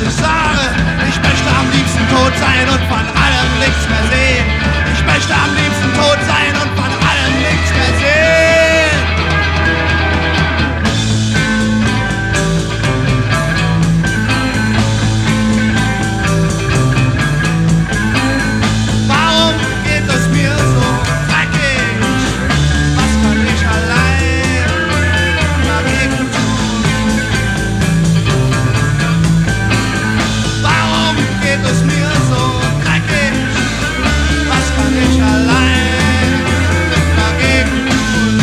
ich sage. Ich möchte am liebsten tot sein und von allem nichts mehr sehen. Ich möchte am liebsten tot sein und von allem nichts mehr sehen. Warum geht es mir so dreckig? Was kann ich allein dagegen tun? Warum geht es mir so dreckig? Was kann ich allein dagegen tun?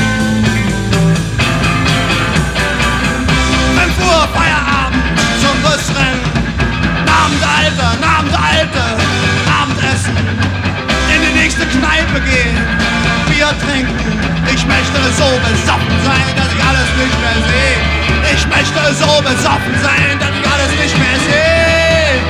5 Uhr Feierabend zum Busrennen. Abend Alte, Abendessen. In die nächste Kneipe gehen, Bier trinken. Ich möchte so besoffen sein, dass ich alles nicht mehr sehe. Ich möchte so besoffen sein, dass ich alles nicht mehr sehe.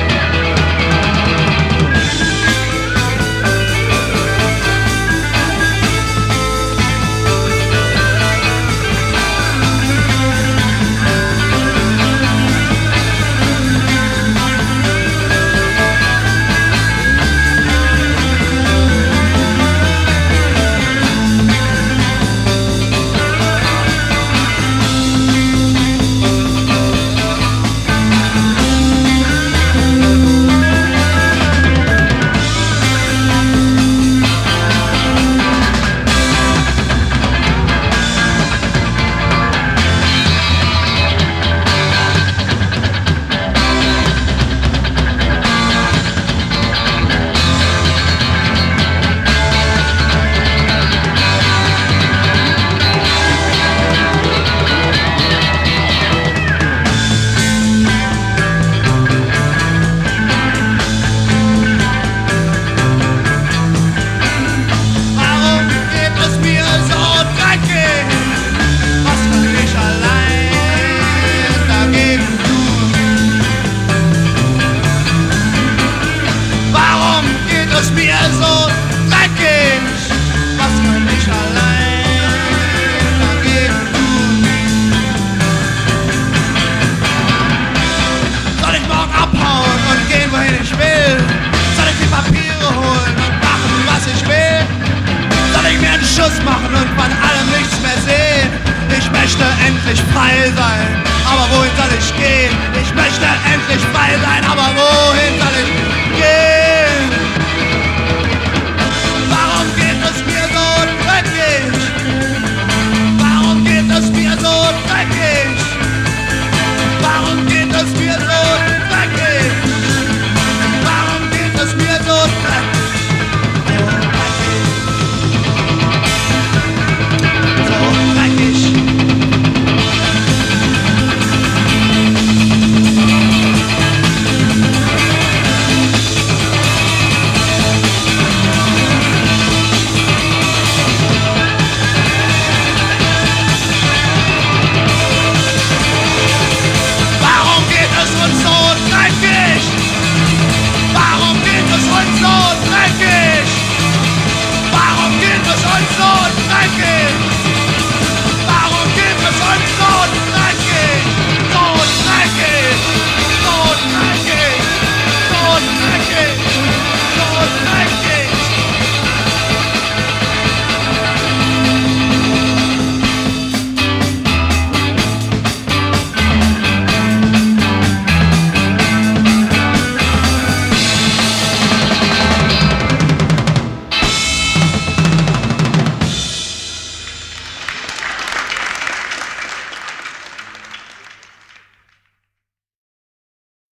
Warum geht es mir so dreckig? Was kann ich allein dagegen tun? Warum geht es mir so dreckig? Was kann ich allein dagegen tun? Soll ich morgen abhauen und gehen, wohin ich will? Soll ich die Papiere holen und machen, was ich will? Soll ich mir einen Schuss machen und von allem nichts mehr sehen? Ich möchte endlich frei sein, aber wohin soll ich gehen? Ich möchte endlich frei sein, aber wohin soll